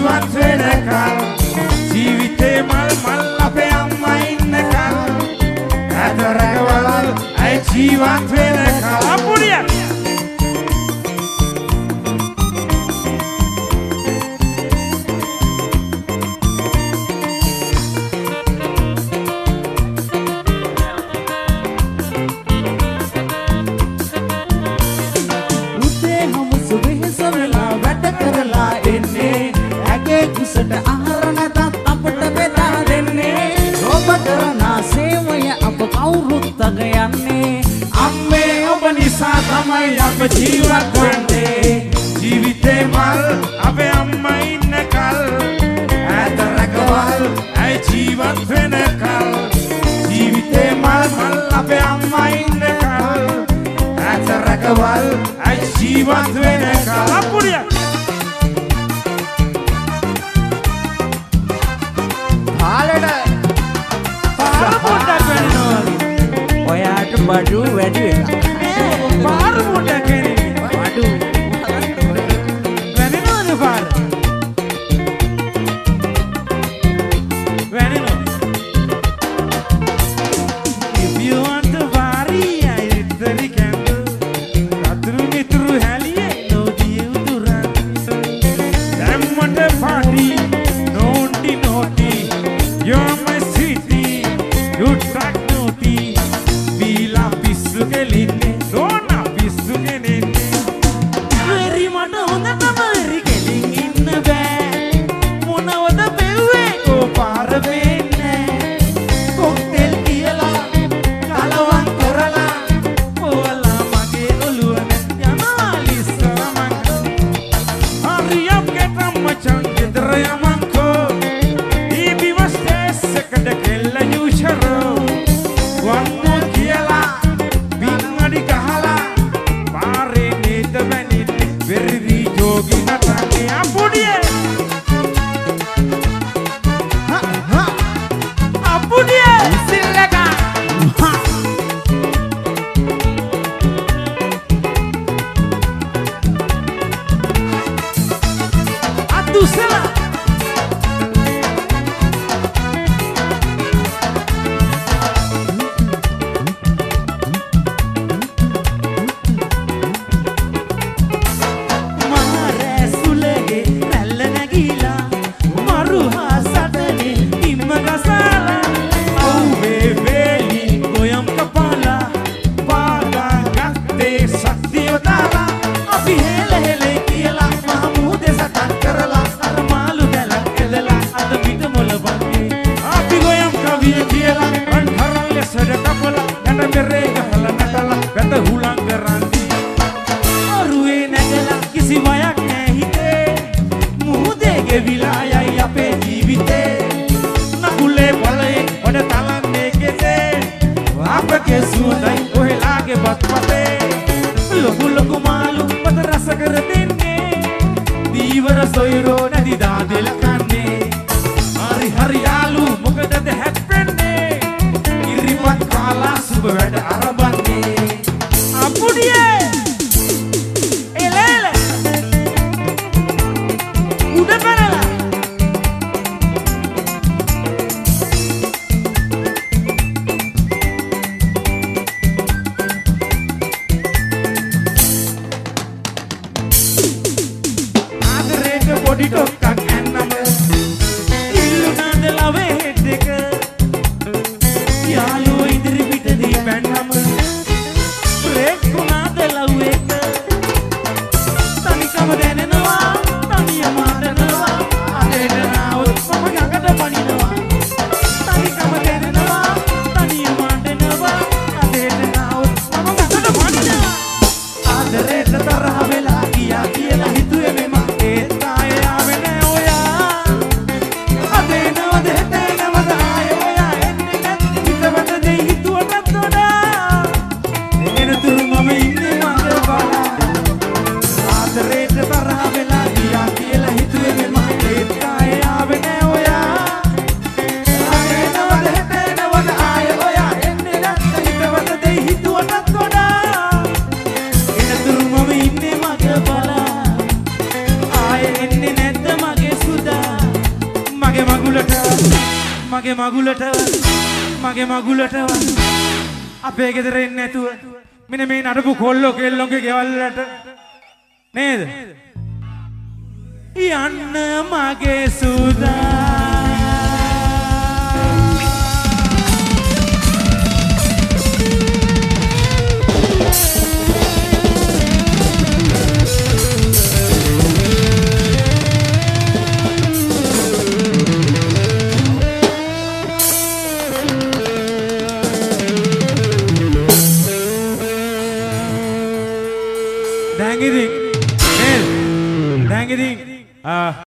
ජීවත් වෙනකල් ජීවිතේ මල් මල් අපේ අම්මා ඉන්නකල් ඇතරකවල අය ජීවත් වෙනකල් අපුඩිය කුසට ආහාර නැතත් අපට බෙදා දෙන්නේ ඔබ කරන සේවය අප කවුරුත් අග යන්නේ අම්මේ ඔබ නිසා තමයි අප ජීවත් වෙන්නේ ජීවිතේ මල් අපේ අම්මා ඉන්නකල් ඈත රැකවල් ඇයි ජීවත් වෙනකල් ජීවිතේ මල් මල් අපේ අම්මා ඉන්නකල් ඈත රැකවල් ඇයි ජීවත් වෙනකල් අපුඩිය ඔයාට බඩු වැඩි වෙලා පාර පොඩ්ඩක් එන්නේ බඩු වැනෙනවද පාර වැනෙනවද if you want to party I literally can do රතුරු මිතුරු හැලියේ නොදියු දුරන් දැම්මට party naughty naughty you're my sweetie you track naughty Bila pissu kelinne dona pissu kelinne veri mata honda tamari kelin inna ba monawada bewwe ko par wenne cocktail kiyala kalawan korala ola mage oluwa yana lissara man hurry up get machan gedra yamanko ibi waste sekada kella yusharo one more kiyala bingadi kahala pare ned bani verri jogi natane apudiye ha ha apudiye sillaga ha adusela body talk and මගේ මගුලට අපේ ගෙදර එන්නේ නැතුව මෙන්න මේ නඩපු කොල්ලෝ කෙල්ලෝගේ ගෙවල් වලට නේද යන්න මගේ සුදා දැන් ඉතින්